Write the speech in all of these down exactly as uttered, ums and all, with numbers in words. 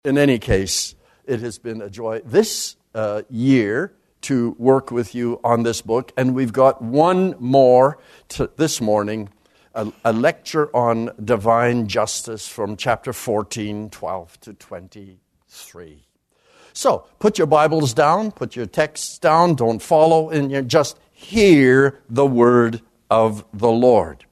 In any case, it has been a joy this uh, year to work with you on this book, and we've got one more to, this morning, a, a lecture on divine justice from chapter fourteen, twelve to twenty-three. So, put your Bibles down, put your texts down, don't follow, and you just hear the word of the Lord.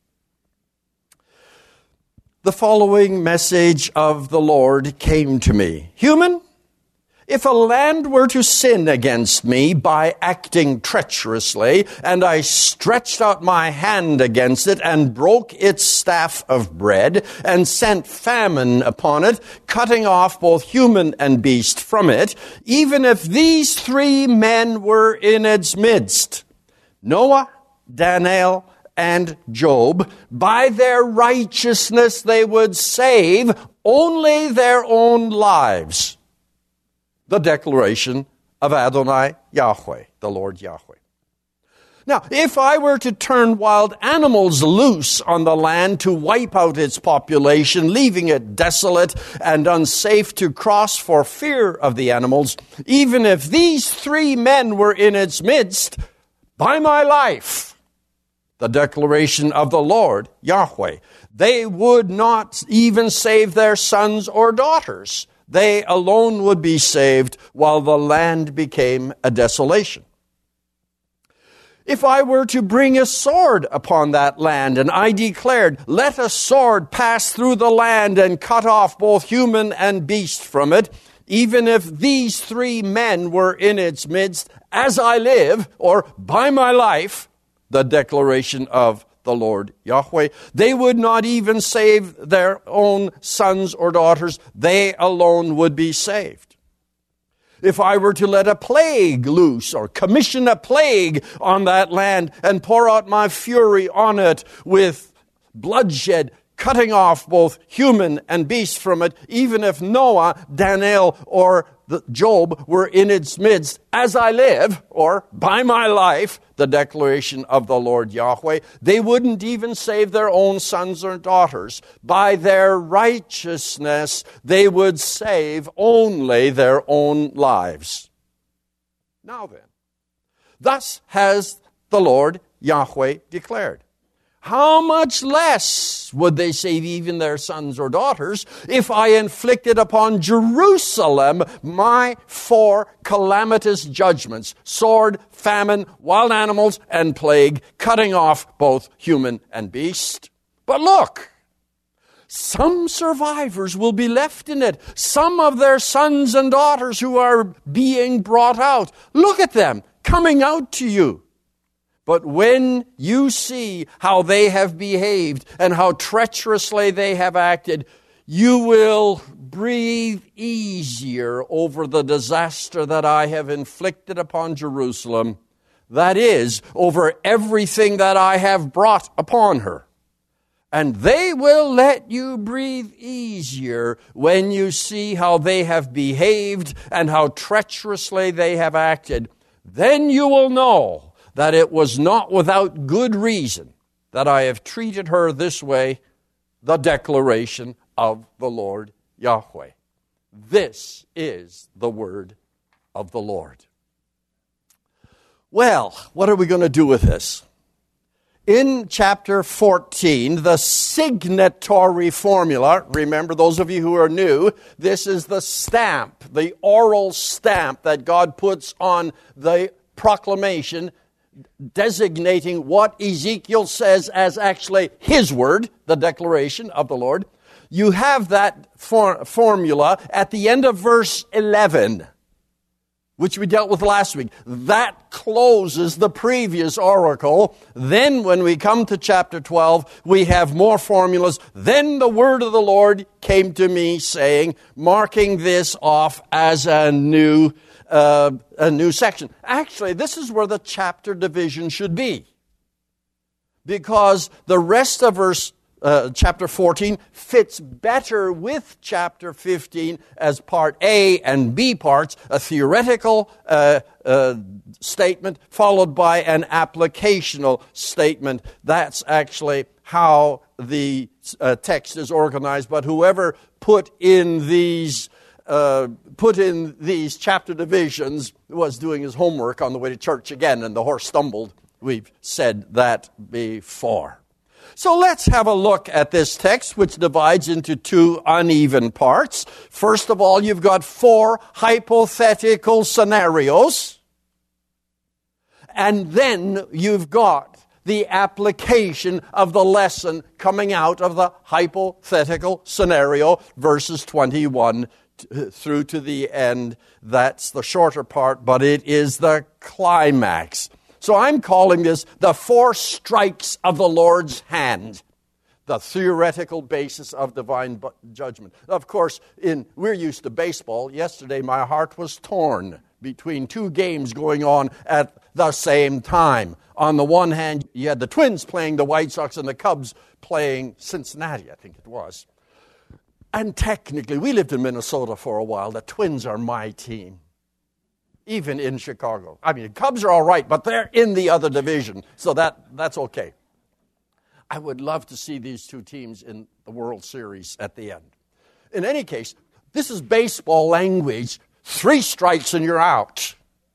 The following message of the Lord came to me. Human, if a land were to sin against me by acting treacherously, and I stretched out my hand against it and broke its staff of bread and sent famine upon it, cutting off both human and beast from it, even if these three men were in its midst, Noah, Daniel, and Job, by their righteousness they would save only their own lives. The declaration of Adonai Yahweh, the Lord Yahweh. Now, if I were to turn wild animals loose on the land to wipe out its population, leaving it desolate and unsafe to cross for fear of the animals, even if these three men were in its midst, by my life, the declaration of the Lord, Yahweh, they would not even save their sons or daughters. They alone would be saved while the land became a desolation. If I were to bring a sword upon that land, and I declared, let a sword pass through the land and cut off both human and beast from it, even if these three men were in its midst, as I live, or by my life, the declaration of the Lord Yahweh, they would not even save their own sons or daughters. They alone would be saved. If I were to let a plague loose or commission a plague on that land and pour out my fury on it with bloodshed, cutting off both human and beast from it, even if Noah, Daniel, or Job were in its midst, as I live, or by my life, the declaration of the Lord Yahweh, they wouldn't even save their own sons or daughters. By their righteousness, they would save only their own lives. Now then, thus has the Lord Yahweh declared. How much less would they save even their sons or daughters if I inflicted upon Jerusalem my four calamitous judgments, sword, famine, wild animals, and plague, cutting off both human and beast? But look, some survivors will be left in it, some of their sons and daughters who are being brought out. Look at them coming out to you. But when you see how they have behaved and how treacherously they have acted, you will breathe easier over the disaster that I have inflicted upon Jerusalem. That is, over everything that I have brought upon her. And they will let you breathe easier when you see how they have behaved and how treacherously they have acted. Then you will know that it was not without good reason that I have treated her this way, the declaration of the Lord Yahweh. This is the word of the Lord. Well, what are we going to do with this? In chapter fourteen, the signatory formula, remember those of you who are new, this is the stamp, the oral stamp that God puts on the proclamation designating what Ezekiel says as actually his word, the declaration of the Lord. You have that for- formula at the end of verse eleven, which we dealt with last week. That closes the previous oracle. Then when we come to chapter twelve, we have more formulas. Then the word of the Lord came to me saying, marking this off as a new Uh, a new section. Actually, this is where the chapter division should be. Because the rest of verse uh, chapter fourteen fits better with chapter fifteen as part A and B parts, a theoretical uh, uh, statement followed by an applicational statement. That's actually how the uh, text is organized. But whoever put in these uh, put in these chapter divisions was doing his homework on the way to church again, and the horse stumbled. We've said that before. So let's have a look at this text, which divides into two uneven parts. First of all, you've got four hypothetical scenarios. And then you've got the application of the lesson coming out of the hypothetical scenario, verses twenty-one through to the end. That's the shorter part, but it is the climax. So I'm calling this the four strikes of the Lord's hand, the theoretical basis of divine bu- judgment. Of course, in we're used to baseball. Yesterday, my heart was torn between two games going on at the same time. On the one hand, you had the Twins playing the White Sox and the Cubs playing Cincinnati, I think it was. And technically, we lived in Minnesota for a while. The Twins are my team. Even in Chicago. I mean, the Cubs are all right, but they're in the other division, so that, that's okay. I would love to see these two teams in the World Series at the end. In any case, this is baseball language. Three strikes and you're out.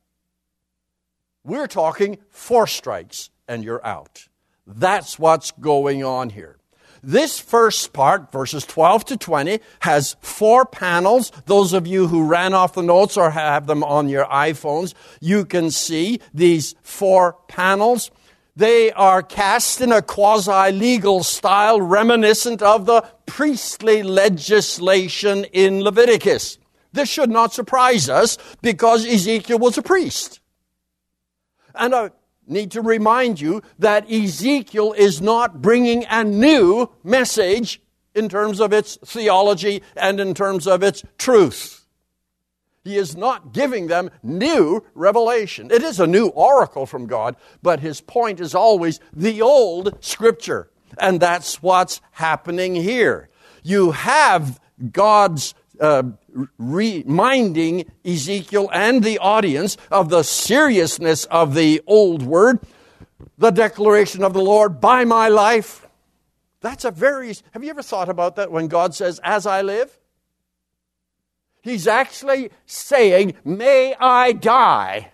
We're talking four strikes and you're out. That's what's going on here. This first part, verses twelve to twenty, has four panels. Those of you who ran off the notes or have them on your iPhones, you can see these four panels. They are cast in a quasi-legal style reminiscent of the priestly legislation in Leviticus. This should not surprise us because Ezekiel was a priest. And I need to remind you that Ezekiel is not bringing a new message in terms of its theology and in terms of its truth. He is not giving them new revelation. It is a new oracle from God, but his point is always the old Scripture. And that's what's happening here. You have God's uh, reminding Ezekiel and the audience of the seriousness of the old word, the declaration of the Lord, by my life. That's a very, have you ever thought about that when God says, as I live? He's actually saying, may I die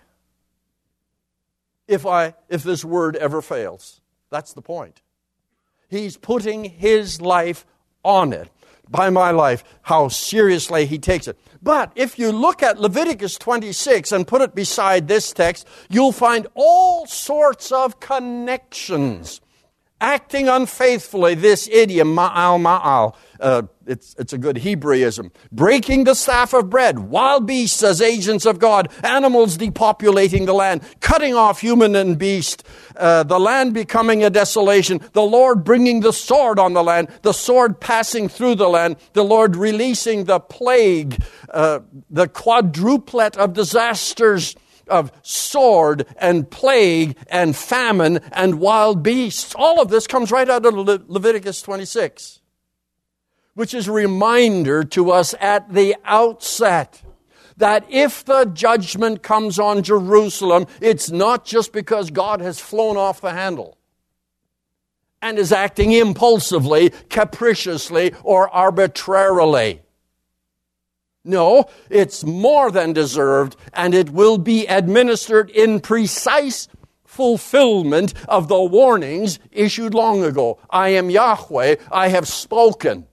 if I, if this word ever fails. That's the point. He's putting his life on it. By my life, how seriously he takes it. But if you look at Leviticus twenty-six and put it beside this text, you'll find all sorts of connections. Acting unfaithfully, this idiom, ma'al ma'al, uh, it's, it's a good Hebraism. Breaking the staff of bread, wild beasts as agents of God, animals depopulating the land, cutting off human and beast, uh, the land becoming a desolation, the Lord bringing the sword on the land, the sword passing through the land, the Lord releasing the plague, uh, the quadruplet of disasters, of sword and plague and famine and wild beasts. All of this comes right out of Le- Leviticus twenty-six, which is a reminder to us at the outset that if the judgment comes on Jerusalem, it's not just because God has flown off the handle and is acting impulsively, capriciously, or arbitrarily. No, it's more than deserved, and it will be administered in precise fulfillment of the warnings issued long ago. I am Yahweh, I have spoken.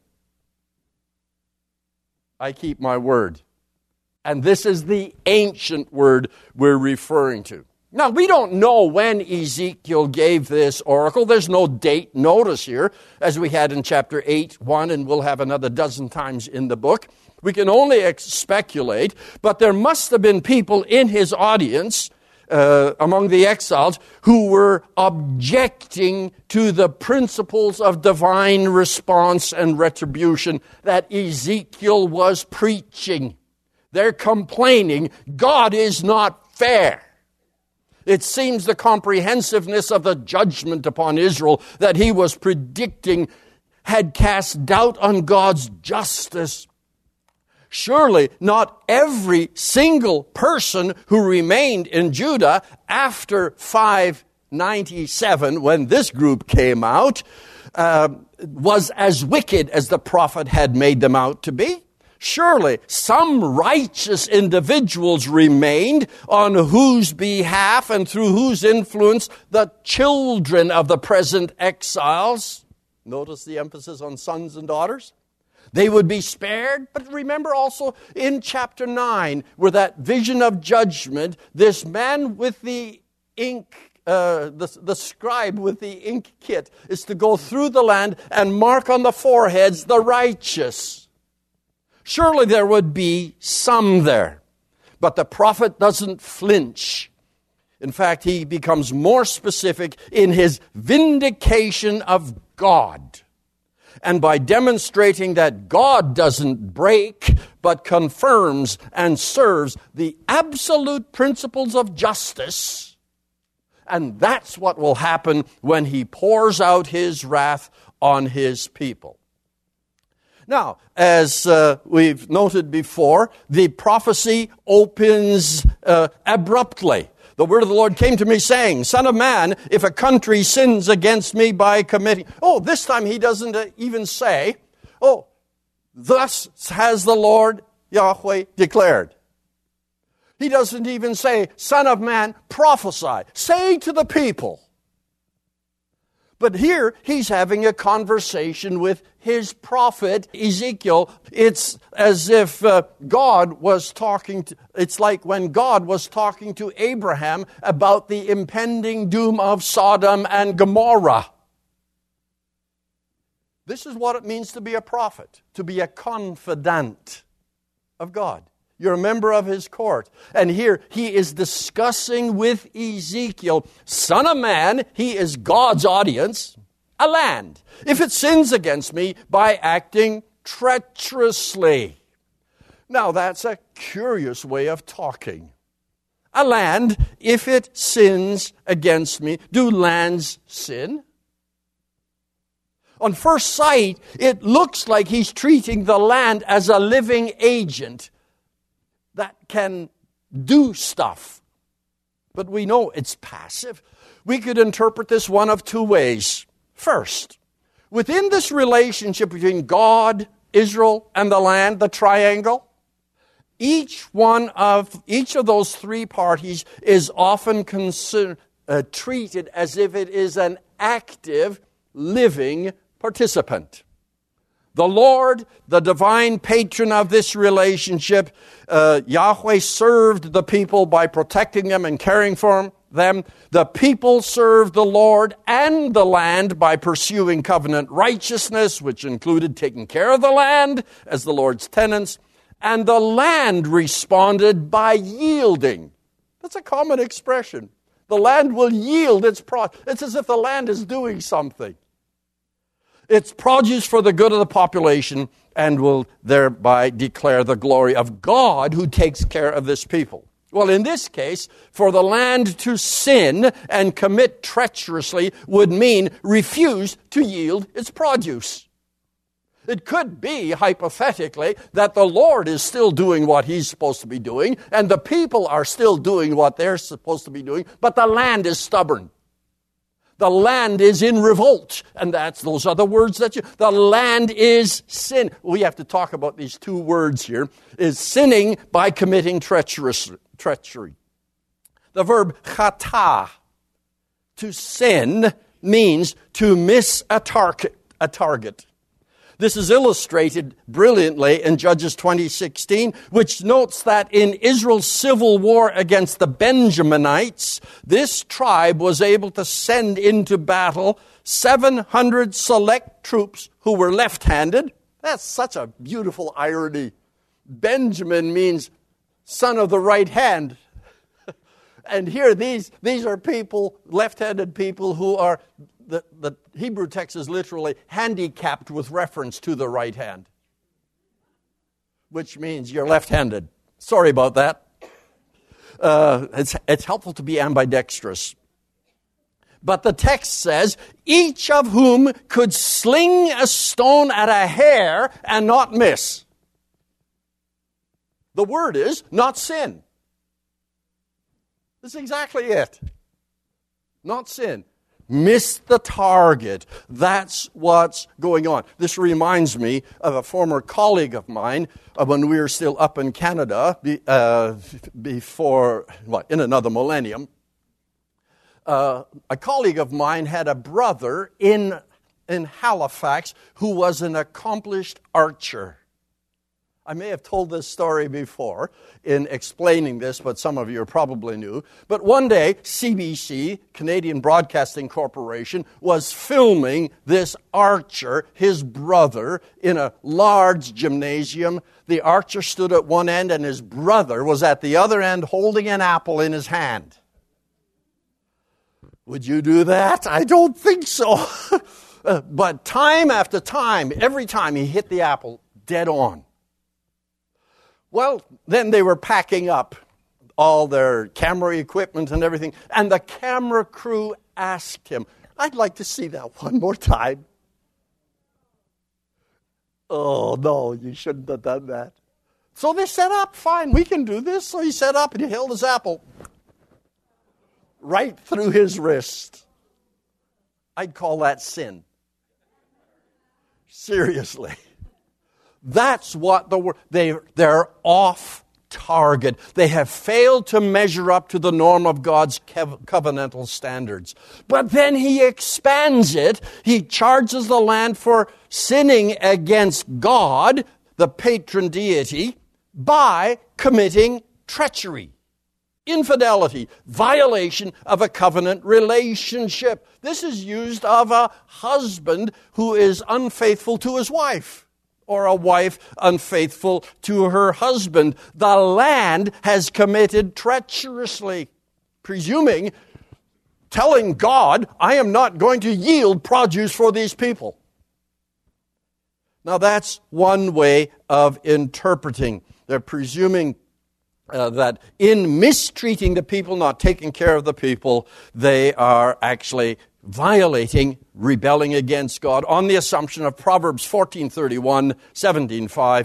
I keep my word. And this is the ancient word we're referring to. Now, we don't know when Ezekiel gave this oracle. There's no date notice here, as we had in chapter eight, one, and we'll have another dozen times in the book. We can only ex- speculate, but there must have been people in his audience, uh, among the exiles, who were objecting to the principles of divine response and retribution that Ezekiel was preaching. They're complaining, God is not fair. It seems the comprehensiveness of the judgment upon Israel that he was predicting had cast doubt on God's justice. Surely not every single person who remained in Judah after five ninety-seven, when this group came out, uh, was as wicked as the prophet had made them out to be. Surely some righteous individuals remained on whose behalf and through whose influence the children of the present exiles, notice the emphasis on sons and daughters, they would be spared. But remember also in chapter nine, where that vision of judgment, this man with the ink, uh, the, the scribe with the ink kit, is to go through the land and mark on the foreheads the righteous. Surely there would be some there. But the prophet doesn't flinch. In fact, he becomes more specific in his vindication of God. And by demonstrating that God doesn't break, but confirms and serves the absolute principles of justice. And that's what will happen when he pours out his wrath on his people. Now, as uh, we've noted before, the prophecy opens uh, abruptly. The word of the Lord came to me saying, Son of man, if a country sins against me by committing... Oh, this time he doesn't even say, oh, thus has the Lord Yahweh declared. He doesn't even say, Son of man, prophesy. Say to the people. But here, he's having a conversation with his prophet, Ezekiel. It's as if uh, God was talking to, it's like when God was talking to Abraham about the impending doom of Sodom and Gomorrah. This is what it means to be a prophet, to be a confidant of God. You're a member of his court. And here he is discussing with Ezekiel, Son of man, he is God's audience, a land, if it sins against me by acting treacherously. Now that's a curious way of talking. A land, if it sins against me, do lands sin? On first sight, it looks like he's treating the land as a living agent that can do stuff. But we know it's passive. We could interpret this one of two ways. First, within this relationship between God, Israel, and the land, the triangle, each one of each of those three parties is often consider, uh, treated as if it is an active, living participant. The Lord, the divine patron of this relationship, uh, Yahweh served the people by protecting them and caring for them. The people served the Lord and the land by pursuing covenant righteousness, which included taking care of the land as the Lord's tenants. And the land responded by yielding. That's a common expression. The land will yield its produce. It's as if the land is doing something. It's produce for the good of the population and will thereby declare the glory of God who takes care of this people. Well, in this case, for the land to sin and commit treacherously would mean refuse to yield its produce. It could be, hypothetically, that the Lord is still doing what he's supposed to be doing and the people are still doing what they're supposed to be doing, but the land is stubborn. The land is in revolt. And that's those are the words that you... The land is sin. We have to talk about these two words here. Is sinning by committing treacherous, treachery. The verb chata, to sin, means to miss a target. A target. This is illustrated brilliantly in Judges twenty sixteen, which notes that in Israel's civil war against the Benjaminites, this tribe was able to send into battle seven hundred select troops who were left-handed. That's such a beautiful irony. Benjamin means son of the right hand. And here these, these are people, left-handed people who are... The, the Hebrew text is literally handicapped with reference to the right hand, which means you're left-handed. Sorry about that. Uh, it's, it's helpful to be ambidextrous. But the text says, each of whom could sling a stone at a hair and not miss. The word is not sin. That's exactly it. Not sin. missed the target. That's what's going on. This reminds me of a former colleague of mine uh, when we were still up in Canada be, uh, before, what, in another millennium. Uh, a colleague of mine had a brother in, in Halifax who was an accomplished archer. I may have told this story before in explaining this, but some of you probably knew. But one day, C B C, Canadian Broadcasting Corporation, was filming this archer, his brother, in a large gymnasium. The archer stood at one end and his brother was at the other end holding an apple in his hand. Would you do that? I don't think so. But time after time, every time he hit the apple dead on. Well, then they were packing up all their camera equipment and everything, and the camera crew asked him, I'd like to see that one more time. Oh, no, you shouldn't have done that. So they set up, fine, we can do this. So he set up and he held his apple right through his wrist. I'd call that sin. Seriously. That's what the word, they, they're off target. They have failed to measure up to the norm of God's covenantal standards. But then he expands it. He charges the land for sinning against God, the patron deity, by committing treachery, infidelity, violation of a covenant relationship. This is used of a husband who is unfaithful to his wife, or a wife unfaithful to her husband. The land has committed treacherously, presuming, telling God, I am not going to yield produce for these people. Now that's one way of interpreting. They're presuming uh, that in mistreating the people, not taking care of the people, they are actually violating, rebelling against God, on the assumption of Proverbs fourteen thirty-one, seventeen five.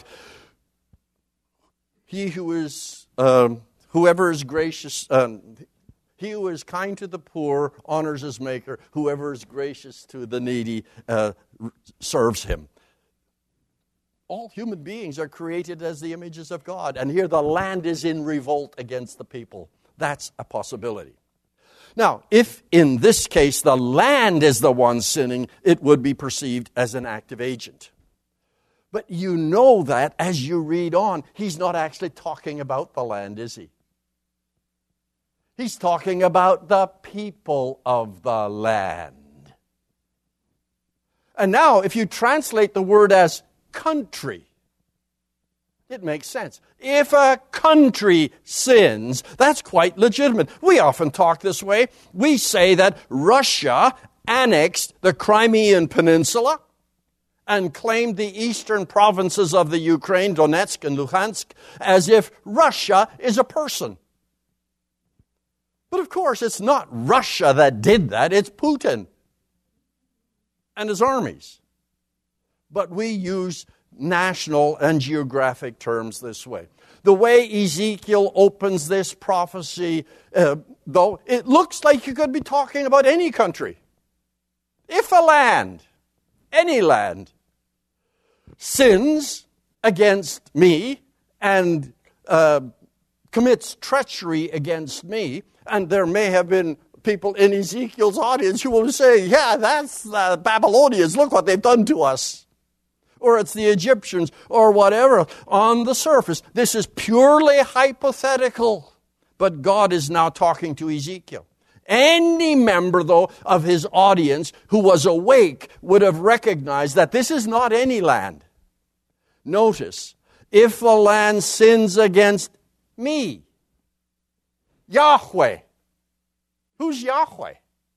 He who is, um, whoever is gracious, um, he who is kind to the poor honors his maker. Whoever is gracious to the needy uh, serves him. All human beings are created as the images of God, and here the land is in revolt against the people. That's a possibility. Now, if in this case the land is the one sinning, it would be perceived as an active agent. But you know that as you read on, he's not actually talking about the land, is he? He's talking about the people of the land. And now, if you translate the word as country, it makes sense. If a country sins, that's quite legitimate. We often talk this way. We say that Russia annexed the Crimean Peninsula and claimed the eastern provinces of the Ukraine, Donetsk and Luhansk, as if Russia is a person. But of course, it's not Russia that did that. It's Putin and his armies. But we use national and geographic terms this way. The way Ezekiel opens this prophecy, uh, though, it looks like you could be talking about any country. If a land, any land, sins against me and uh, commits treachery against me, and there may have been people in Ezekiel's audience who will say, yeah, that's the Babylonians, look what they've done to us. Or it's the Egyptians, or whatever. On the surface, this is purely hypothetical. But God is now talking to Ezekiel. Any member, though, of his audience who was awake would have recognized that this is not any land. Notice, if the land sins against me, Yahweh. Who's Yahweh?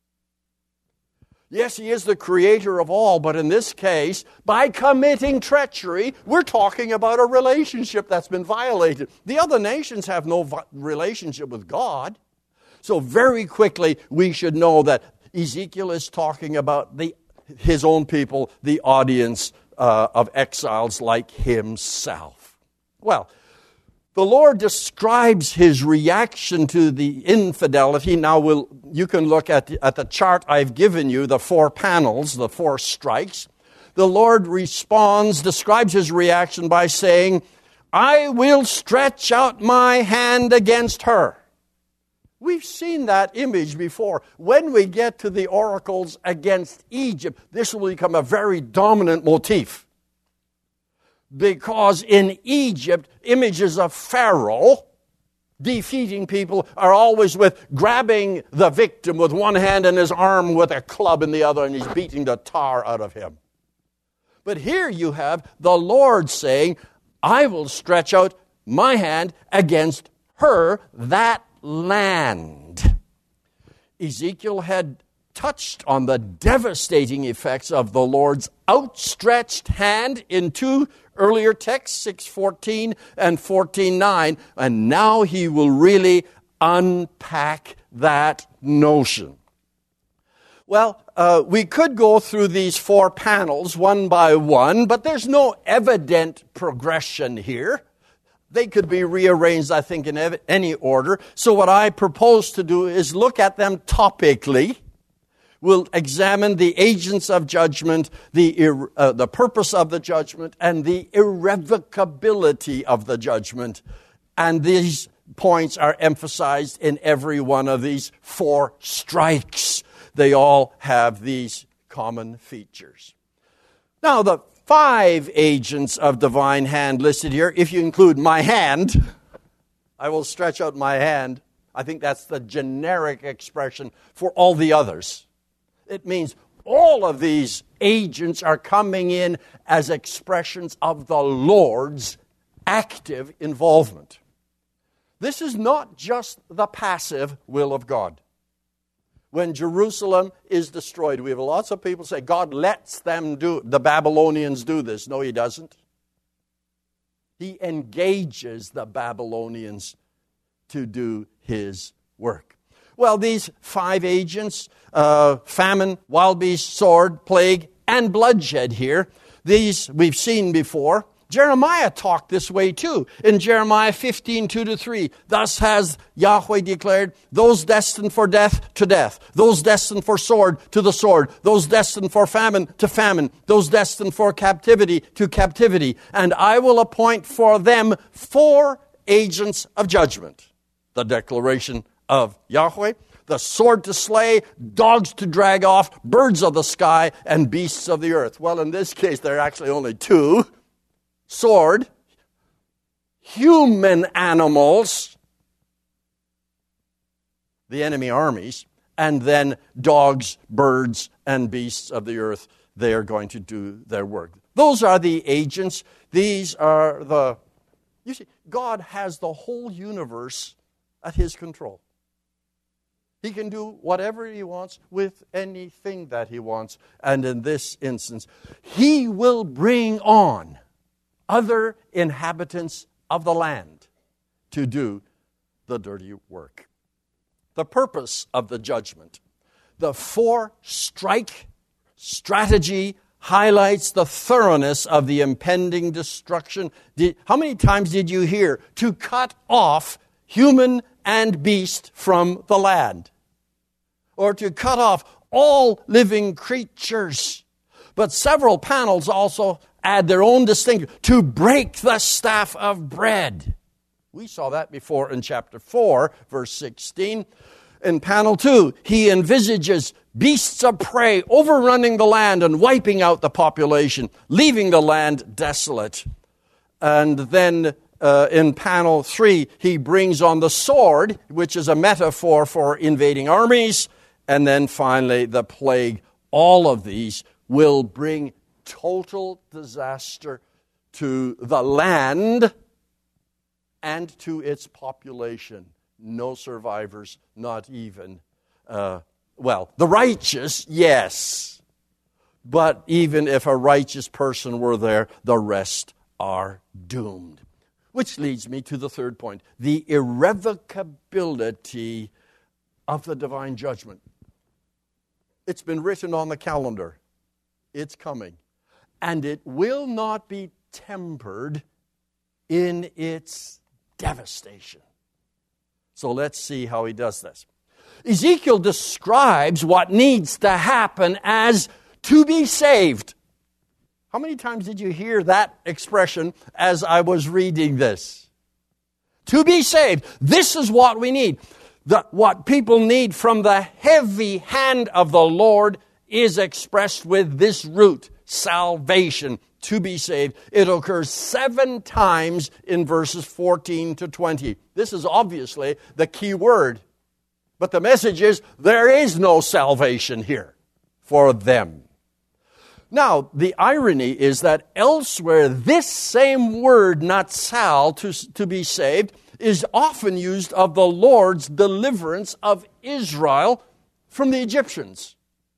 Yes, he is the creator of all, but in this case, by committing treachery, we're talking about a relationship that's been violated. The other nations have no vi- relationship with God. So very quickly, we should know that Ezekiel is talking about the, his own people, the audience uh, of exiles like himself. Well, The Lord describes his reaction to the infidelity. Now, we'll, you can look at the, at the chart I've given you, the four panels, the four strikes. The Lord responds, describes his reaction by saying, I will stretch out my hand against her. We've seen that image before. When we get to the oracles against Egypt, this will become a very dominant motif. Because in Egypt, images of Pharaoh defeating people are always with grabbing the victim with one hand and his arm with a club in the other, and he's beating the tar out of him. But here you have the Lord saying, I will stretch out my hand against her, that land. Ezekiel had touched on the devastating effects of the Lord's outstretched hand in two earlier texts, six fourteen and fourteen nine, and now he will really unpack that notion. Well, uh, we could go through these four panels one by one, but there's no evident progression here. They could be rearranged, I think, in ev- any order. So what I propose to do is look at them topically. We'll examine the agents of judgment, the, uh, the purpose of the judgment, and the irrevocability of the judgment. And these points are emphasized in every one of these four strikes. They all have these common features. Now, the five agents of divine hand listed here, if you include my hand, I will stretch out my hand. I think that's the generic expression for all the others. It means all of these agents are coming in as expressions of the Lord's active involvement. This is not just the passive will of God. When Jerusalem is destroyed, we have lots of people say, God lets them do, the Babylonians do this. No, he doesn't. He engages the Babylonians to do his work. Well, these five agents, uh, famine, wild beast, sword, plague, and bloodshed here, these we've seen before. Jeremiah talked this way too. In Jeremiah fifteen, two to three, thus has Yahweh declared, those destined for death to death, those destined for sword to the sword, those destined for famine to famine, those destined for captivity to captivity. And I will appoint for them four agents of judgment. The declaration of Yahweh, the sword to slay, dogs to drag off, birds of the sky, and beasts of the earth. Well, in this case, there are actually only two. Sword, human animals, the enemy armies, and then dogs, birds, and beasts of the earth. They are going to do their work. Those are the agents. These are the... You see, God has the whole universe at his control. He can do whatever he wants with anything that he wants. And in this instance, he will bring on other inhabitants of the land to do the dirty work. The purpose of the judgment. The four-strike strategy highlights the thoroughness of the impending destruction. Did, how many times did you hear? To cut off human and beast from the land, or to cut off all living creatures. But several panels also add their own distinction, to break the staff of bread. We saw that before in chapter four, verse sixteen. In panel two, he envisages beasts of prey overrunning the land and wiping out the population, leaving the land desolate. And then Uh, in panel three, he brings on the sword, which is a metaphor for invading armies. And then finally, the plague. All of these will bring total disaster to the land and to its population. No survivors, not even, uh, well, the righteous, yes. But even if a righteous person were there, the rest are doomed. Which leads me to the third point, the irrevocability of the divine judgment. It's been written on the calendar. It's coming. And it will not be tempered in its devastation. So let's see how he does this. Ezekiel describes what needs to happen as to be saved. How many times did you hear that expression as I was reading this? To be saved. This is what we need. The, what people need from the heavy hand of the Lord is expressed with this root, salvation, to be saved. It occurs seven times in verses fourteen to twenty. This is obviously the key word. But the message is, there is no salvation here for them. Now, the irony is that elsewhere, this same word, natsal, to, to be saved, is often used of the Lord's deliverance of Israel from the Egyptians.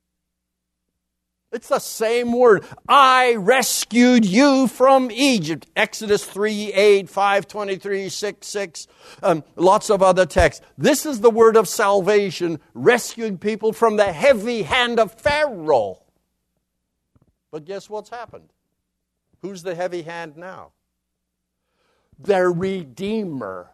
It's the same word. I rescued you from Egypt. Exodus three, eight, five, twenty-three, six, six, um, lots of other texts. This is the word of salvation, rescuing people from the heavy hand of Pharaoh. But guess what's happened? Who's the heavy hand now? Their Redeemer,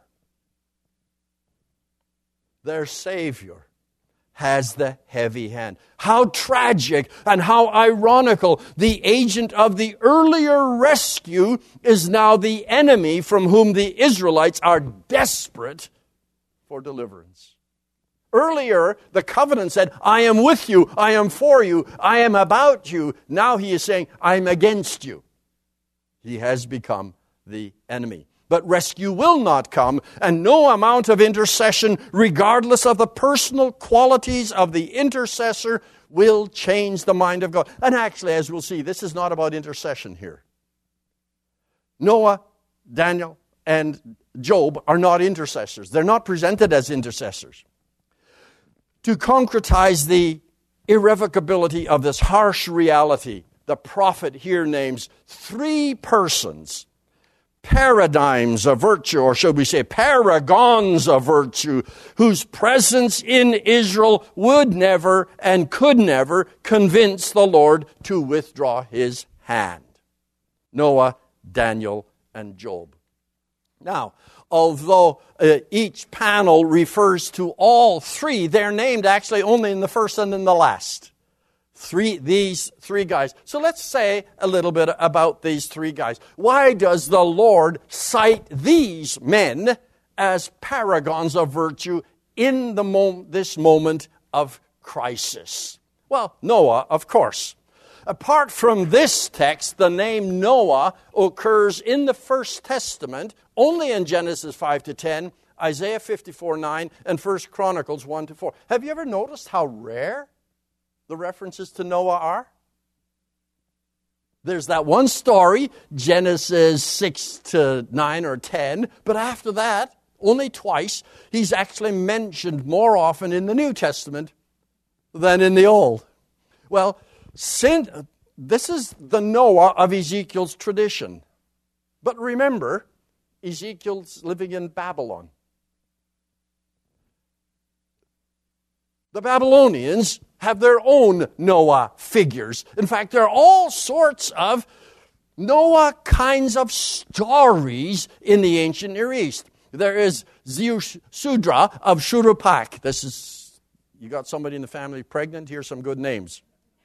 their Savior, has the heavy hand. How tragic and how ironical. The agent of the earlier rescue is now the enemy from whom the Israelites are desperate for deliverance. Earlier, the covenant said, I am with you, I am for you, I am about you. Now he is saying, I am against you. He has become the enemy. But rescue will not come, and no amount of intercession, regardless of the personal qualities of the intercessor, will change the mind of God. And actually, as we'll see, this is not about intercession here. Noah, Daniel, and Job are not intercessors. They're not presented as intercessors. To concretize the irrevocability of this harsh reality, the prophet here names three persons, paradigms of virtue, or should we say paragons of virtue, whose presence in Israel would never and could never convince the Lord to withdraw his hand. Noah, Daniel, and Job. Now, although uh, each panel refers to all three, they're named actually only in the first and in the last. Three, these three guys. So let's say a little bit about these three guys. Why does the Lord cite these men as paragons of virtue in the mom- this moment of crisis? Well, Noah, of course. Apart from this text, the name Noah occurs in the First Testament only in Genesis five to ten, Isaiah fifty-four nine, and First Chronicles one to four. Have you ever noticed how rare the references to Noah are? There's that one story, Genesis six to nine or ten, but after that, only twice, he's actually mentioned more often in the New Testament than in the Old. Well, since, this is the Noah of Ezekiel's tradition. But remember, Ezekiel's living in Babylon. The Babylonians have their own Noah figures. In fact, there are all sorts of Noah kinds of stories in the ancient Near East. There is Ziusudra of Shurupak. This is, you got somebody in the family pregnant? Here's some good names.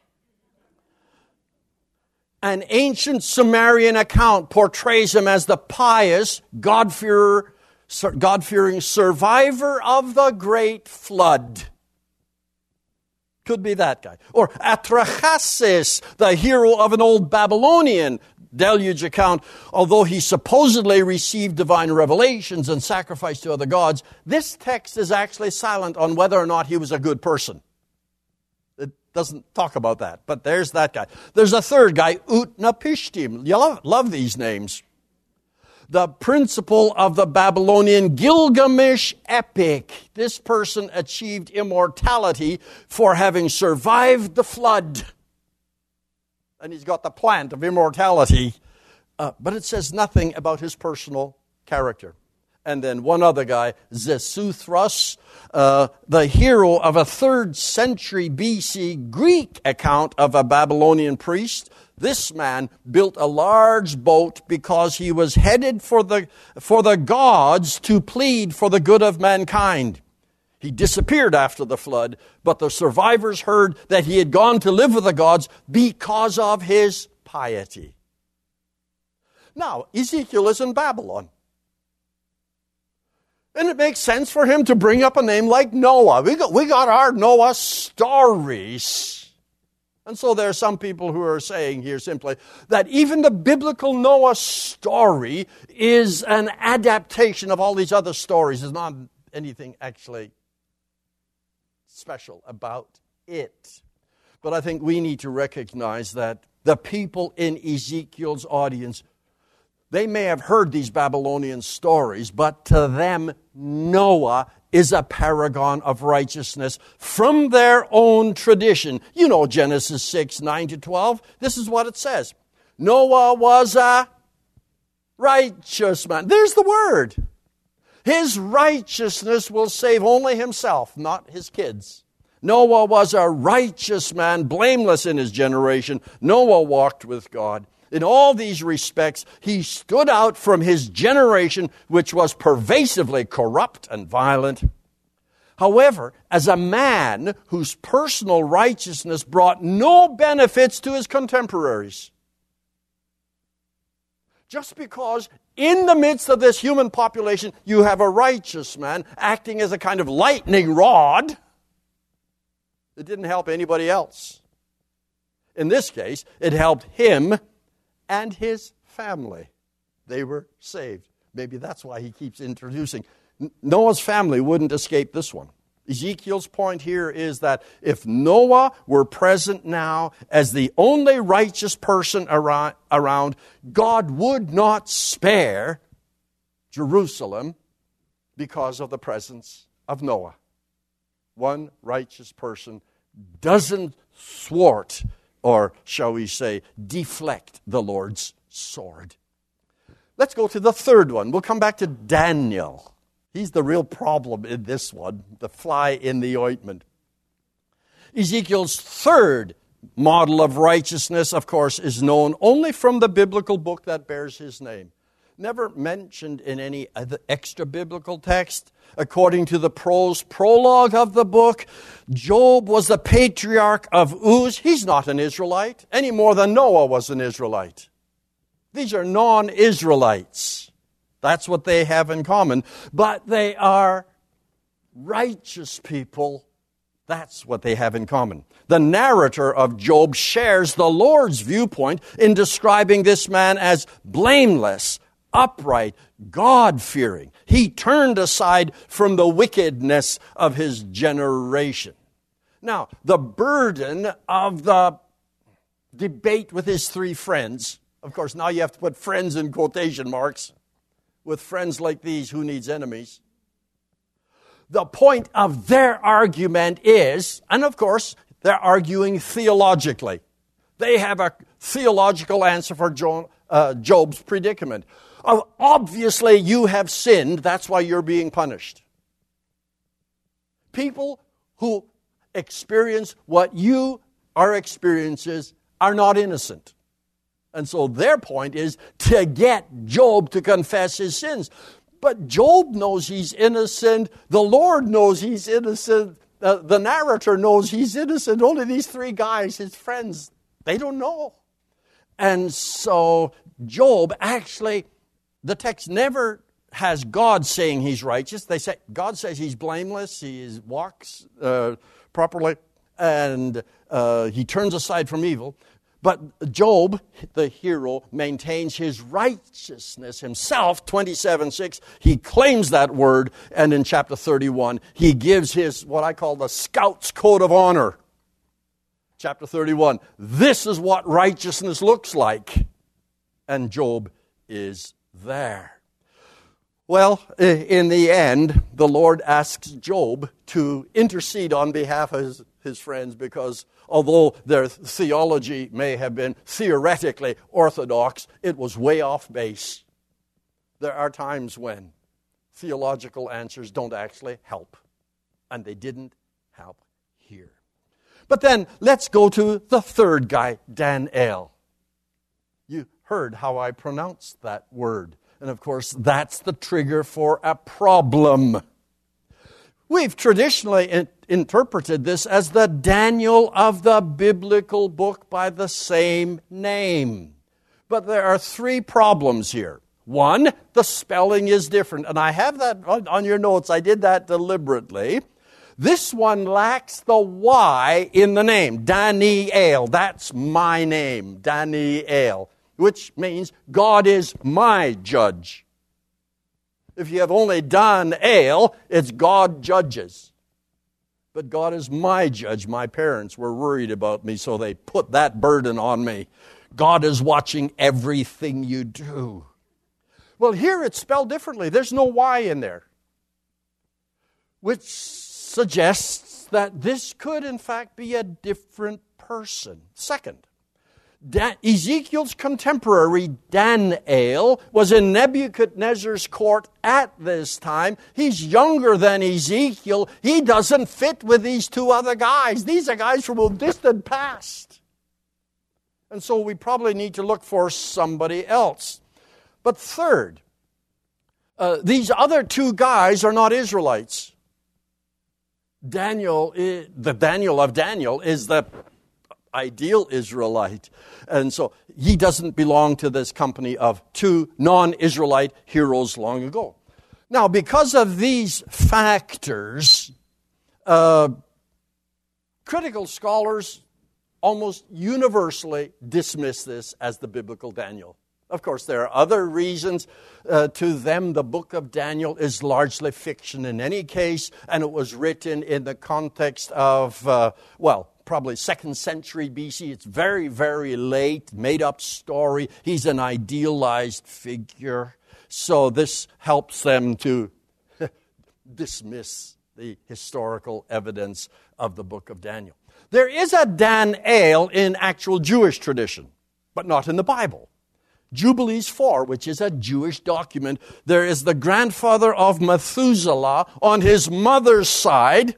An ancient Sumerian account portrays him as the pious, God-fearer, God-fearing survivor of the great flood. Could be that guy. Or Atrahasis, the hero of an old Babylonian deluge account. Although he supposedly received divine revelations and sacrificed to other gods, this text is actually silent on whether or not he was a good person. It doesn't talk about that, but there's that guy. There's a third guy, Utnapishtim. You love, love these names. The principle of the Babylonian Gilgamesh epic. This person achieved immortality for having survived the flood. And he's got the plant of immortality. Uh, but it says nothing about his personal character. and then one other guy, Xisuthros, uh, the hero of a third century B C Greek account of a Babylonian priest. This man built a large boat because he was headed for the, for the gods to plead for the good of mankind. He disappeared after the flood, but the survivors heard that he had gone to live with the gods because of his piety. Now, Ezekiel is in Babylon. And it makes sense for him to bring up a name like Noah. We got, we got our Noah stories. And so there are some people who are saying here simply that even the biblical Noah story is an adaptation of all these other stories. There's not anything actually special about it. But I think we need to recognize that the people in Ezekiel's audience, they may have heard these Babylonian stories, but to them, Noah is a paragon of righteousness from their own tradition. You know Genesis six, nine to twelve. This is what it says. Noah was a righteous man. There's the word. His righteousness will save only himself, not his kids. Noah was a righteous man, blameless in his generation. Noah walked with God. In all these respects, he stood out from his generation, which was pervasively corrupt and violent. However, as a man whose personal righteousness brought no benefits to his contemporaries, just because in the midst of this human population you have a righteous man acting as a kind of lightning rod, it didn't help anybody else. In this case, it helped him and his family. They were saved. Maybe that's why he keeps introducing. Noah's family wouldn't escape this one. Ezekiel's point here is that if Noah were present now as the only righteous person around, God would not spare Jerusalem because of the presence of Noah. One righteous person doesn't thwart, or shall we say, deflect the Lord's sword. Let's go to the third one. We'll come back to Daniel. He's the real problem in this one, the fly in the ointment. Ezekiel's third model of righteousness, of course, is known only from the biblical book that bears his name. Never mentioned in any other extra biblical text. According to the prose prologue of the book, Job was the patriarch of Uz. He's not an Israelite, any more than Noah was an Israelite. These are non-Israelites. That's what they have in common. But they are righteous people. That's what they have in common. The narrator of Job shares the Lord's viewpoint in describing this man as blameless, upright, God-fearing. He turned aside from the wickedness of his generation. Now, the burden of the debate with his three friends, of course, now you have to put friends in quotation marks. With friends like these, who needs enemies? The point of their argument is, and of course, they're arguing theologically. They have a theological answer for Job's predicament. Obviously, you have sinned. That's why you're being punished. People who experience what you are experiencing are not innocent. And so their point is to get Job to confess his sins. But Job knows he's innocent. The Lord knows he's innocent. Uh, the narrator knows he's innocent. Only these three guys, his friends, they don't know. And so Job actually, the text never has God saying he's righteous. They say God says he's blameless. He is, walks uh, properly, and uh, he turns aside from evil. But Job, the hero, maintains his righteousness himself, twenty-seven six. He claims that word, and in chapter thirty-one, he gives his, what I call the scout's code of honor. Chapter thirty-one, this is what righteousness looks like. And Job is there. Well, in the end, the Lord asks Job to intercede on behalf of his, his friends because although their theology may have been theoretically orthodox, it was way off base. There are times when theological answers don't actually help. And they didn't help here. But then let's go to the third guy, Daniel. You heard how I pronounced that word. And of course, that's the trigger for a problem. We've traditionally in- interpreted this as the Daniel of the biblical book by the same name. But there are three problems here. One, the spelling is different. And I have that on, on your notes. I did that deliberately. This one lacks the Y in the name. Daniel. That's my name. Daniel. Which means God is my judge. If you have only Daniel, it's God judges. But God is my judge. My parents were worried about me, so they put that burden on me. God is watching everything you do. Well, here it's spelled differently. There's no Y in there. Which suggests that this could, in fact, be a different person. Second, Da- Ezekiel's contemporary, Daniel, was in Nebuchadnezzar's court at this time. He's younger than Ezekiel. He doesn't fit with these two other guys. These are guys from a distant past. And so we probably need to look for somebody else. But third, uh, these other two guys are not Israelites. Daniel, is, the Daniel of Daniel, is the ideal Israelite. And so he doesn't belong to this company of two non-Israelite heroes long ago. Now, because of these factors, uh, critical scholars almost universally dismiss this as the biblical Daniel. Of course, there are other reasons. Uh, to them, the book of Daniel is largely fiction in any case, and it was written in the context of, uh, well, probably second century B C. It's very, very late, made-up story. He's an idealized figure. So this helps them to dismiss the historical evidence of the book of Daniel. There is a Daniel in actual Jewish tradition, but not in the Bible. Jubilees four, which is a Jewish document, there is the grandfather of Methuselah on his mother's side,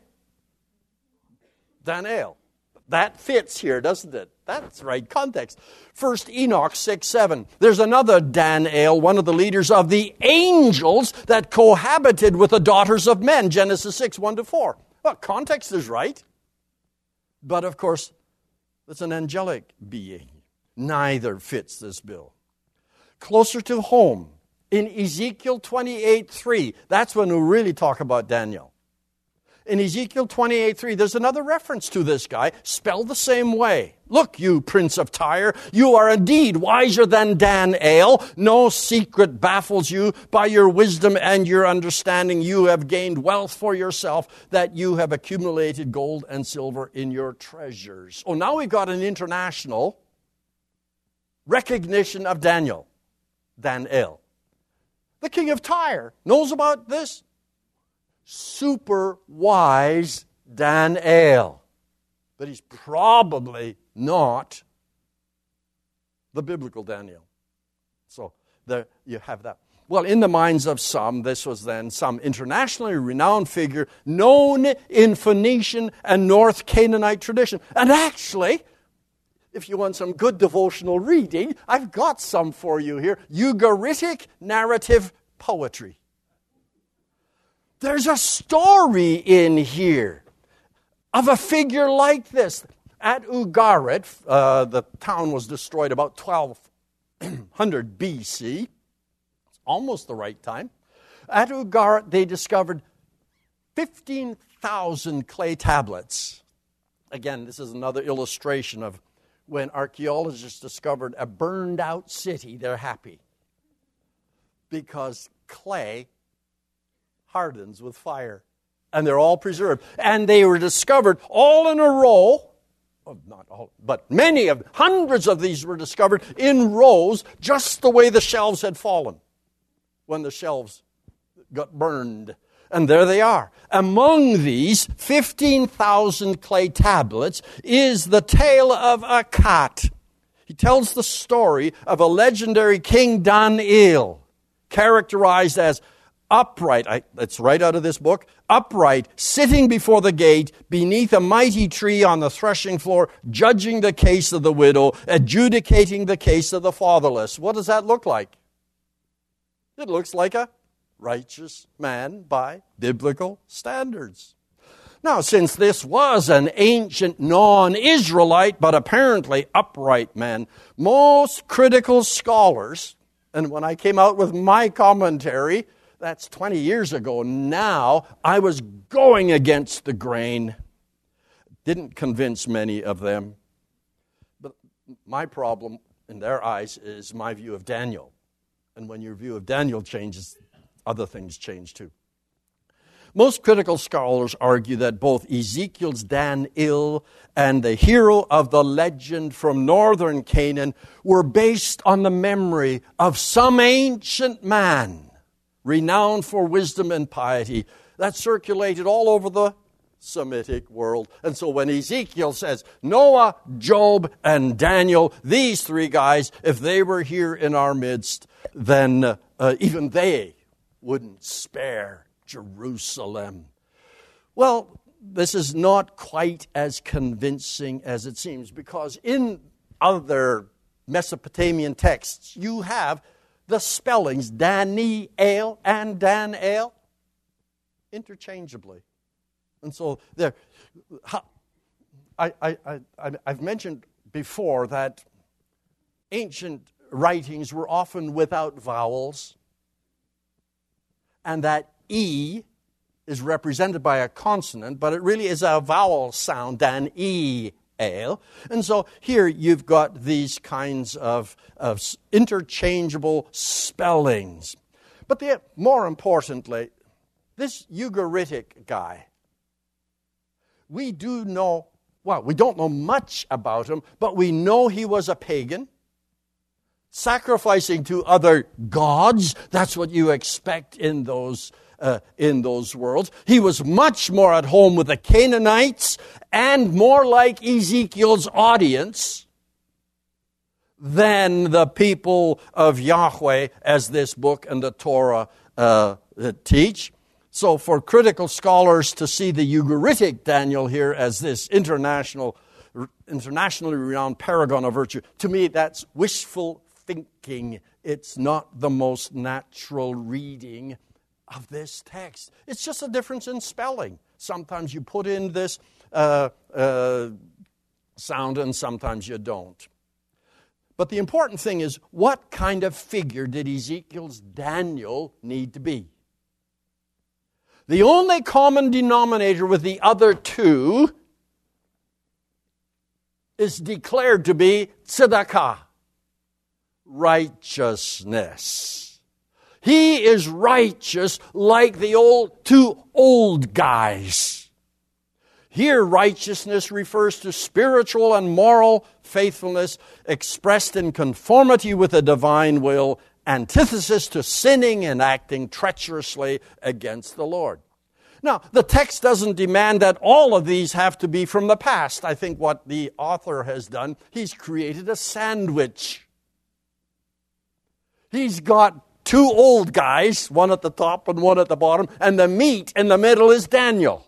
Daniel. That fits here, doesn't it? That's the right context. First Enoch six seven. There's another Daniel, one of the leaders of the angels that cohabited with the daughters of men, Genesis six one to four. Well, context is right. But of course, it's an angelic being. Neither fits this bill. Closer to home, in Ezekiel twenty-eight three, that's when we really talk about Daniel. In Ezekiel twenty-eight three, there's another reference to this guy, spelled the same way. Look, you prince of Tyre, you are indeed wiser than Daniel. No secret baffles you. By your wisdom and your understanding, you have gained wealth for yourself, that you have accumulated gold and silver in your treasures. Oh, now we've got an international recognition of Daniel. Daniel. The king of Tyre knows about this. Super wise Daniel. But he's probably not the biblical Daniel. So there you have that. Well, in the minds of some, this was then some internationally renowned figure known in Phoenician and North Canaanite tradition. And actually, if you want some good devotional reading, I've got some for you here. Ugaritic narrative poetry. There's a story in here of a figure like this. At Ugarit, uh, the town was destroyed about twelve hundred B C. It's almost the right time. At Ugarit, they discovered fifteen thousand clay tablets. Again, this is another illustration of when archaeologists discovered a burned out city, they're happy. Because clay hardens with fire. And they're all preserved. And they were discovered all in a row. Oh, not all, but many of, hundreds of these were discovered in rows, just the way the shelves had fallen when the shelves got burned. And there they are. Among these fifteen thousand clay tablets is the tale of Akkad. He tells the story of a legendary King Daniel, characterized as upright, I, it's right out of this book, upright, sitting before the gate, beneath a mighty tree on the threshing floor, judging the case of the widow, adjudicating the case of the fatherless. What does that look like? It looks like a righteous man by biblical standards. Now, since this was an ancient non-Israelite, but apparently upright man, most critical scholars, and when I came out with my commentary, that's twenty years ago now, I was going against the grain. Didn't convince many of them. But my problem in their eyes is my view of Daniel. And when your view of Daniel changes, other things change too. Most critical scholars argue that both Ezekiel's Dan-il and the hero of the legend from northern Canaan were based on the memory of some ancient man renowned for wisdom and piety that circulated all over the Semitic world. And so when Ezekiel says, Noah, Job, and Daniel, these three guys, if they were here in our midst, then uh, uh, even they wouldn't spare Jerusalem. Well, this is not quite as convincing as it seems, because in other Mesopotamian texts, you have the spellings Daniel and Dan-el interchangeably. And so there, I, I, I, I've mentioned before that ancient writings were often without vowels, and that E is represented by a consonant, but it really is a vowel sound, Dan-e-el. And so here you've got these kinds of, of interchangeable spellings. But the, more importantly, this Ugaritic guy, we do know, well, we don't know much about him, but we know he was a pagan, sacrificing to other gods. That's what you expect in those uh, in those worlds. He was much more at home with the Canaanites and more like Ezekiel's audience than the people of Yahweh, as this book and the Torah uh, teach. So for critical scholars to see the Ugaritic Daniel here as this international, internationally renowned paragon of virtue, to me that's wishful thinking. It's not the most natural reading of this text. It's just a difference in spelling. Sometimes you put in this uh, uh, sound and sometimes you don't. But the important thing is, what kind of figure did Ezekiel's Daniel need to be? The only common denominator with the other two is declared to be tzedakah, righteousness. He is righteous like the old two old guys. Here, righteousness refers to spiritual and moral faithfulness expressed in conformity with the divine will, antithesis to sinning and acting treacherously against the Lord. Now, the text doesn't demand that all of these have to be from the past. I think what the author has done, he's created a sandwich. He's got two old guys, one at the top and one at the bottom, and the meat in the middle is Daniel.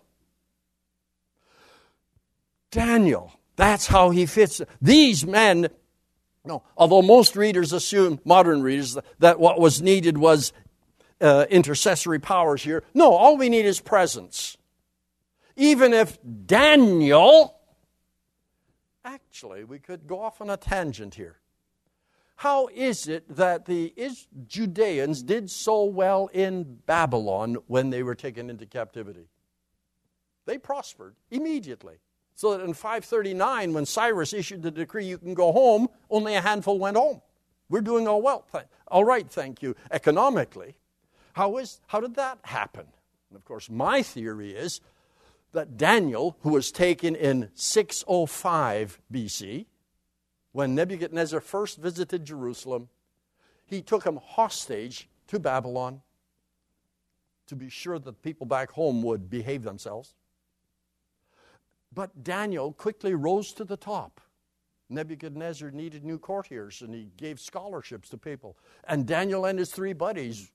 Daniel, that's how he fits. These men, no, although most readers assume, modern readers, that what was needed was uh, intercessory powers here. No, all we need is presence. Even if Daniel, actually, we could go off on a tangent here. How is it that the Judeans did so well in Babylon when they were taken into captivity? They prospered immediately. So that in five thirty-nine, when Cyrus issued the decree, you can go home, only a handful went home. We're doing all well. All right, thank you. Economically, how is how did that happen? And of course, my theory is that Daniel, who was taken in six oh five B C, when Nebuchadnezzar first visited Jerusalem, he took him hostage to Babylon to be sure that people back home would behave themselves. But Daniel quickly rose to the top. Nebuchadnezzar needed new courtiers, and he gave scholarships to people. And Daniel and his three buddies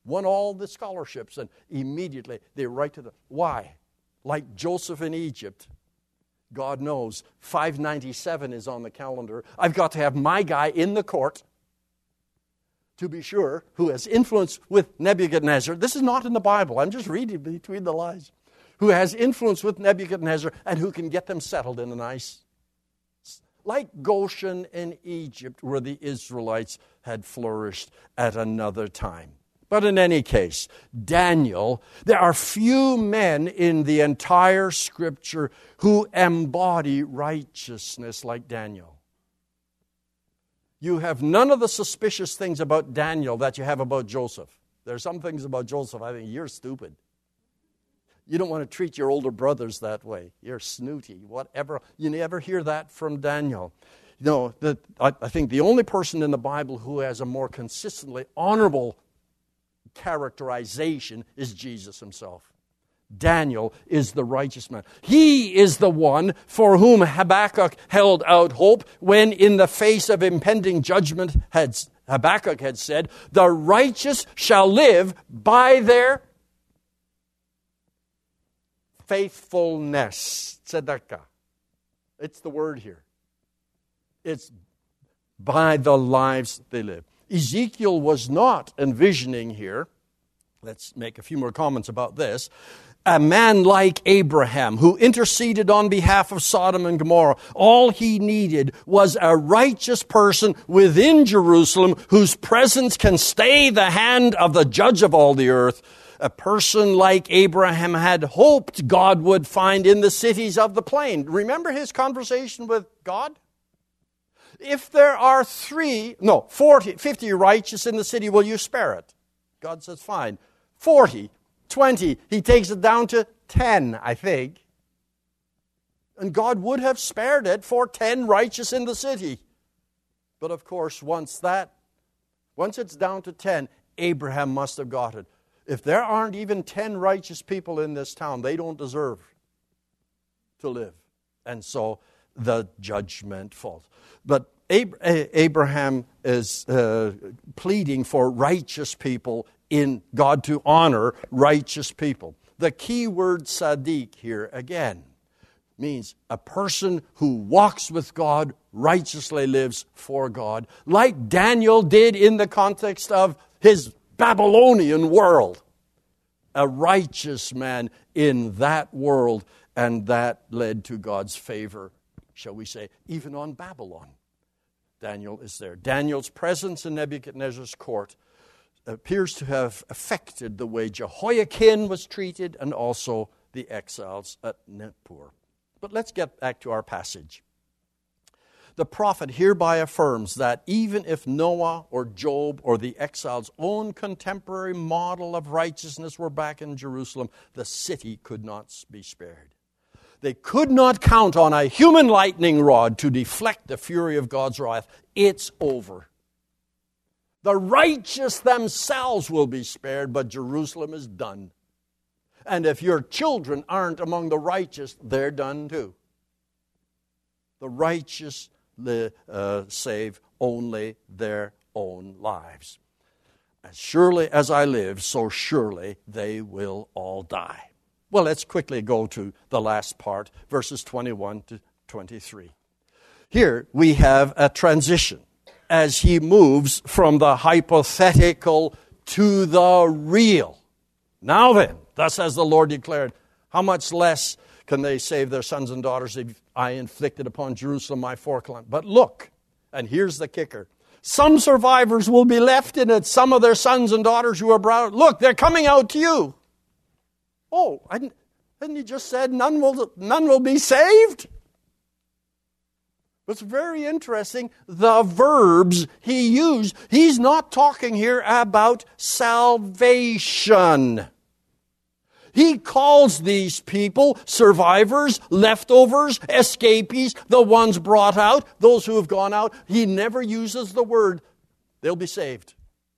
Won all the scholarships, and immediately they write to them. Why? Like Joseph in Egypt, God knows five ninety-seven is on the calendar. I've got to have my guy in the court, to be sure, who has influence with Nebuchadnezzar. This is not in the Bible. I'm just reading between the lines. Who has influence with Nebuchadnezzar and who can get them settled in a nice, like Goshen in Egypt, where the Israelites had flourished at another time. But in any case, Daniel, there are few men in the entire Scripture who embody righteousness like Daniel. You have none of the suspicious things about Daniel that you have about Joseph. There are some things about Joseph I think you're stupid. You don't want to treat your older brothers that way. You're snooty, whatever. You never hear that from Daniel. You know, the, I, I think the only person in the Bible who has a more consistently honorable characterization is Jesus himself. Daniel is the righteous man. He is the one for whom Habakkuk held out hope when in the face of impending judgment had, Habakkuk had said, the righteous shall live by their faithfulness. Tzedakah. It's the word here. It's by the lives they live. Ezekiel was not envisioning here, let's make a few more comments about this, a man like Abraham who interceded on behalf of Sodom and Gomorrah. All he needed was a righteous person within Jerusalem whose presence can stay the hand of the judge of all the earth. A person like Abraham had hoped God would find in the cities of the plain. Remember his conversation with God? If there are three, no, forty, fifty righteous in the city, will you spare it? God says, fine. forty, twenty, he takes it down to ten, I think. And God would have spared it for ten righteous in the city. But of course, once that, once it's down to ten, Abraham must have got it. If there aren't even ten righteous people in this town, they don't deserve to live. And so the judgment falls. But Abraham is uh, pleading for righteous people in God to honor righteous people. The key word Sadiq here again means a person who walks with God, righteously lives for God, like Daniel did in the context of his Babylonian world. A righteous man in that world, and that led to God's favor, shall we say, even on Babylon. Daniel is there. Daniel's presence in Nebuchadnezzar's court appears to have affected the way Jehoiakim was treated and also the exiles at Nippur. But let's get back to our passage. The prophet hereby affirms that even if Noah or Job or the exiles' own contemporary model of righteousness were back in Jerusalem, the city could not be spared. They could not count on a human lightning rod to deflect the fury of God's wrath. It's over. The righteous themselves will be spared, but Jerusalem is done. And if your children aren't among the righteous, they're done too. The righteous uh, save only their own lives. As surely as I live, so surely they will all die. Well, let's quickly go to the last part, verses twenty-one to twenty-three. Here we have a transition as he moves from the hypothetical to the real. Now then, thus has the Lord declared, how much less can they save their sons and daughters if I inflicted upon Jerusalem my forecalamity? But look, and here's the kicker. Some survivors will be left in it, some of their sons and daughters who are brought. Look, they're coming out to you. Oh, hadn't he just said none will, none will be saved? It's very interesting, the verbs he used. He's not talking here about salvation. He calls these people survivors, leftovers, escapees, the ones brought out, those who have gone out. He never uses the word, they'll be saved.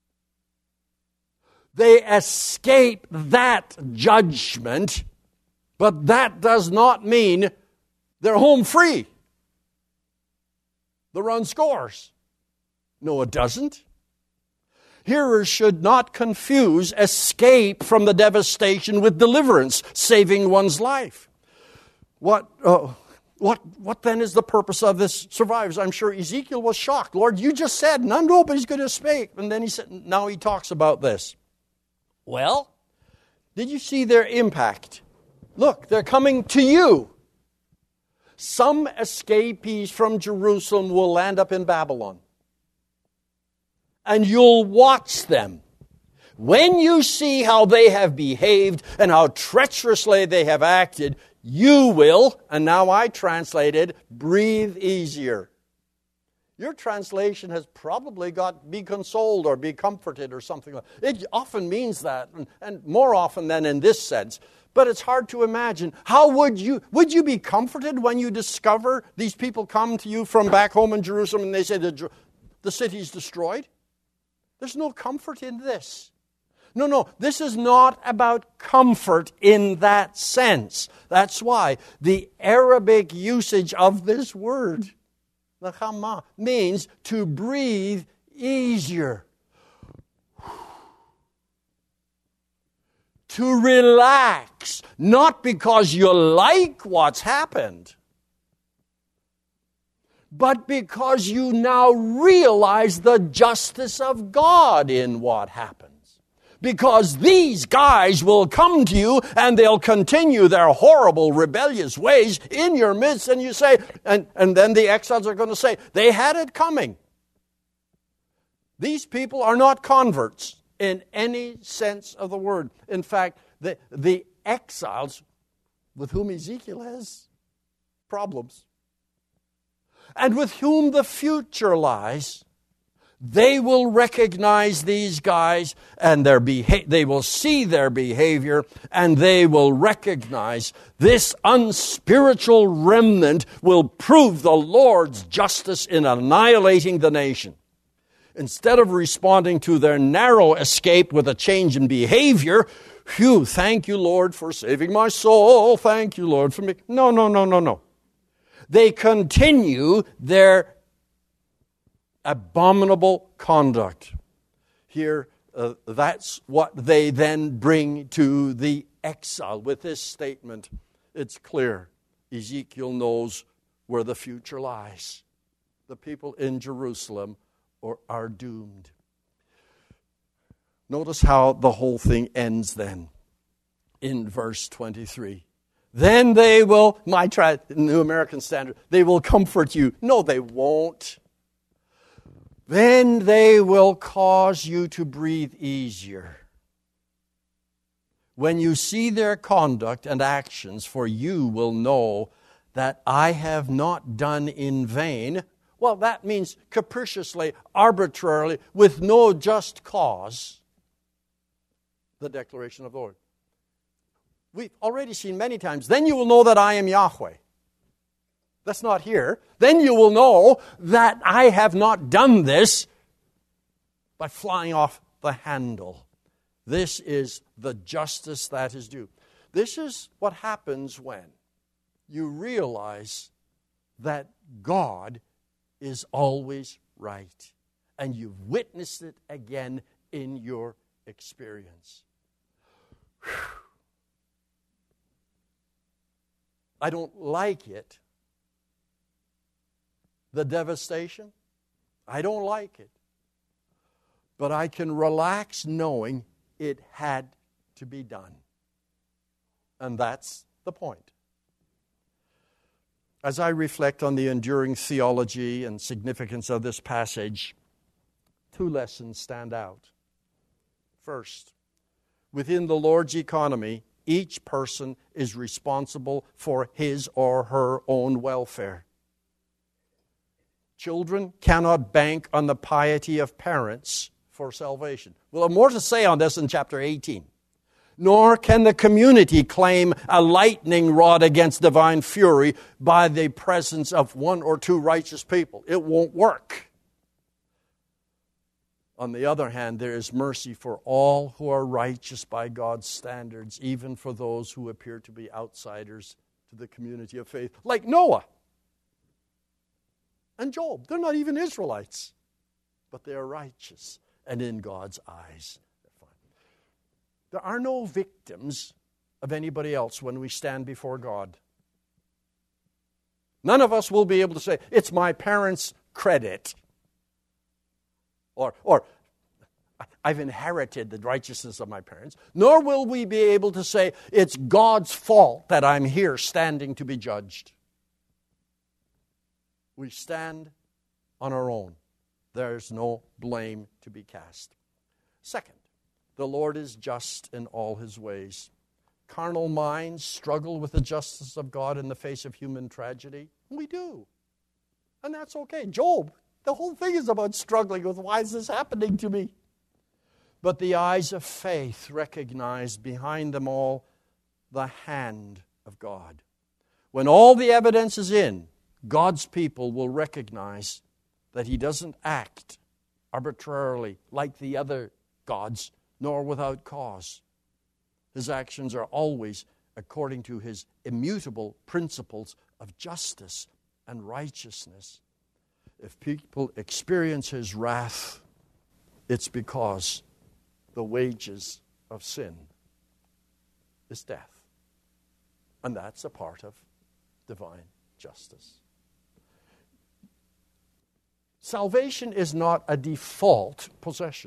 They escape that judgment, but that does not mean they're home free. The run scores. No, it doesn't. Hearers should not confuse escape from the devastation with deliverance, saving one's life. What, uh, what, what then is the purpose of this survivors? I'm sure Ezekiel was shocked. Lord, you just said none, nobody's going to escape. And then he said, now he talks about this. Well, did you see their impact? Look, they're coming to you. Some escapees from Jerusalem will land up in Babylon. And you'll watch them. When you see how they have behaved and how treacherously they have acted, you will, and now I translated, breathe easier. Your translation has probably got be consoled or be comforted or something like that. It often means that, and, and more often than in this sense. But it's hard to imagine. How would you, would you be comforted when you discover these people come to you from back home in Jerusalem and they say the, the city's destroyed? There's no comfort in this. No, no, this is not about comfort in that sense. That's why the Arabic usage of this word, Nechama, means to breathe easier. To relax, not because you like what's happened, but because you now realize the justice of God in what happens. Because these guys will come to you and they'll continue their horrible, rebellious ways in your midst, and you say, and, and then the exiles are going to say, they had it coming. These people are not converts in any sense of the word. In fact, the, the exiles with whom Ezekiel has problems, and with whom the future lies, they will recognize these guys and their beha- they will see their behavior, and they will recognize this unspiritual remnant will prove the Lord's justice in annihilating the nation. Instead of responding to their narrow escape with a change in behavior, phew, thank you, Lord, for saving my soul. Thank you, Lord, for me. No, no, no, no, no. They continue their abominable conduct. Here, uh, that's what they then bring to the exile. With this statement, it's clear. Ezekiel knows where the future lies. The people in Jerusalem or are doomed. Notice how the whole thing ends then in verse twenty-three. Then they will, my tra- New American Standard, they will comfort you. No, they won't. Then they will cause you to breathe easier. When you see their conduct and actions, for you will know that I have not done in vain. Well, that means capriciously, arbitrarily, with no just cause, the declaration of the Lord. We've already seen many times, then you will know that I am Yahweh. That's not here. Then you will know that I have not done this by flying off the handle. This is the justice that is due. This is what happens when you realize that God is always right. And you've witnessed it again in your experience. Whew. I don't like it. The devastation, I don't like it. But I can relax knowing it had to be done. And that's the point. As I reflect on the enduring theology and significance of this passage, two lessons stand out. First, within the Lord's economy, each person is responsible for his or her own welfare. Children cannot bank on the piety of parents for salvation. We'll have more to say on this in chapter eighteen. Nor can the community claim a lightning rod against divine fury by the presence of one or two righteous people. It won't work. On the other hand, there is mercy for all who are righteous by God's standards, even for those who appear to be outsiders to the community of faith, like Noah and Job. They're not even Israelites, but they are righteous and in God's eyes, they're fine. There are no victims of anybody else when we stand before God. None of us will be able to say, it's my parents' credit. Or, or I've inherited the righteousness of my parents. Nor will we be able to say, it's God's fault that I'm here standing to be judged. We stand on our own. There's no blame to be cast. Second, the Lord is just in all his ways. Carnal minds struggle with the justice of God in the face of human tragedy. We do. And that's okay. Job, the whole thing is about struggling with, why is this happening to me? But the eyes of faith recognize behind them all the hand of God. When all the evidence is in, God's people will recognize that he doesn't act arbitrarily like the other gods, nor without cause. His actions are always according to his immutable principles of justice and righteousness. If people experience his wrath, it's because the wages of sin is death. And that's a part of divine justice. Salvation is not a default possession.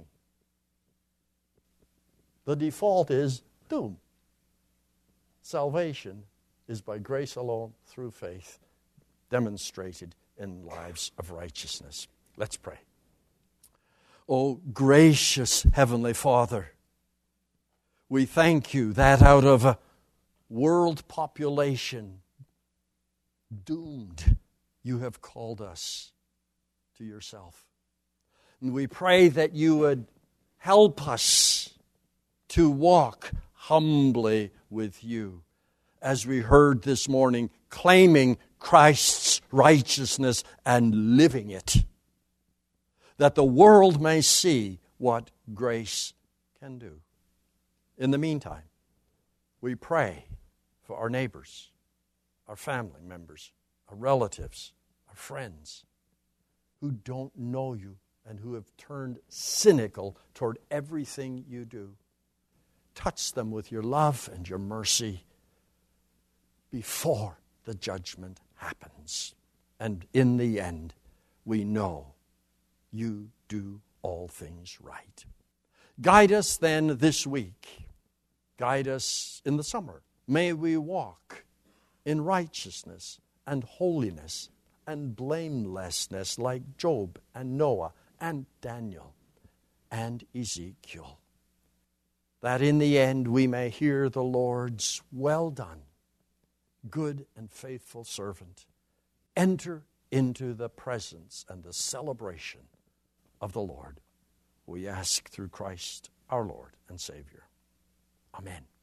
The default is doom. Salvation is by grace alone, through faith, demonstrated in lives of righteousness. Let's pray. Oh, gracious Heavenly Father, we thank you that out of a world population doomed, you have called us to yourself. And we pray that you would help us to walk humbly with you, as we heard this morning, claiming Christ's righteousness and living it, that the world may see what grace can do. In the meantime, we pray for our neighbors, our family members, our relatives, our friends who don't know you and who have turned cynical toward everything you do. Touch them with your love and your mercy before the judgment happens. And in the end, we know you do all things right. Guide us then this week. Guide us in the summer. May we walk in righteousness and holiness and blamelessness like Job and Noah and Daniel and Ezekiel, that in the end we may hear the Lord's "Well done, good and faithful servant." Enter into the presence and the celebration of the Lord. We ask through Christ our Lord and Savior. Amen.